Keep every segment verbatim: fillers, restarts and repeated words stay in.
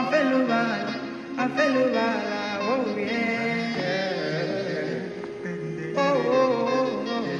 oh yeah. Oh, oh, oh,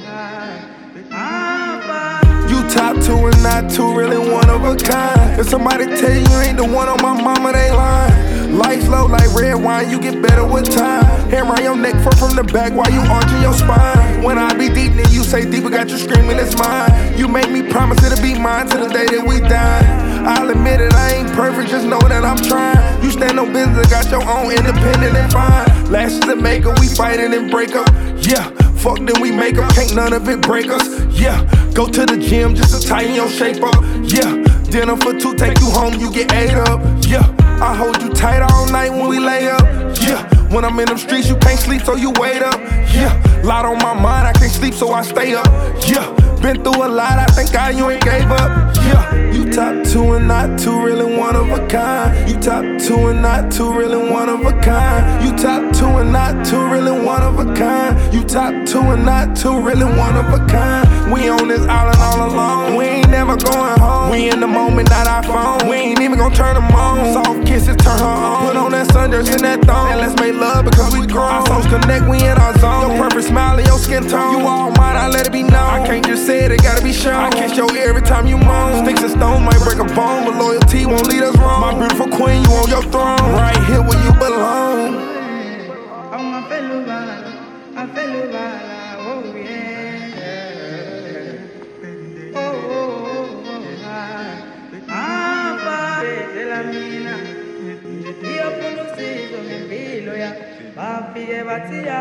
ah. You top two and not two, really one of a kind. If somebody tell you you ain't the one on my mama, they lying. Life's low like red wine, you get better with time. Hand around your neck, front from the back while you arching your spine. When I be deep, then you say deeper, got you screaming, it's mine. You make me promise it'll be mine till the day that we die. I'll admit it, I ain't perfect, just know that I'm trying. You stand on business, got your own independent and fine. Lashes that make up, we fighting and break up. Yeah, fuck then we make up, can't none of it break us. Yeah, go to the gym just to tighten your shape up. Yeah, dinner for two, take you home, you get ate up. Yeah, I hold you tight all night when we lay up. Yeah, when I'm in them streets, you can't sleep, so you wait up. Yeah, lot on my mind, I can't sleep, so I stay up. Yeah, been through a lot, I think I you ain't gave up. Yeah, you top two and not two, really one of a kind. You top two and not two, really one of a kind. You top two and not two, really one of a kind. You top two and not two, really one of a kind. We on this island all alone, we ain't never going home. We in the moment, not our phone. We ain't even gon' turn them on. Soft kisses, turn her on. Put on that sundress and that thong, and let's make love because we grown. Our souls connect, we in our zone. Your perfect smile and your skin tone, you all mine, I let it be known. I can't just say it, it gotta be shown. I kiss your ear every time you moan. Sticks and stones might break a bone, but loyalty won't lead us wrong. My beautiful queen, you on your throne, right here where you belong. Oh, my fellow bala, my fellow bala, oh yeah. Oh, oh, oh, ah. Ah, pa, de la mina. Io conosco mi filo ya, ma fighe batia.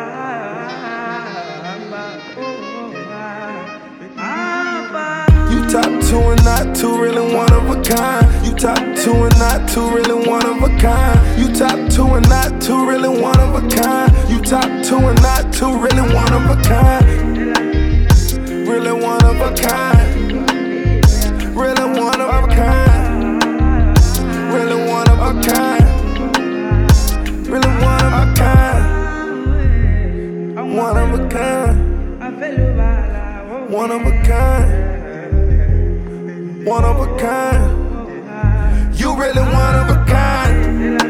You top two and not two, really one of a kind. You top two and not two, really one of a kind. You top two and not two, really one of a kind. You top two and not two, really one of a kind. Really one of a kind. Really one of a kind. Really one of a kind. Really one of a kind. One of a kind. One of a kind. One of a kind. You really one of a kind.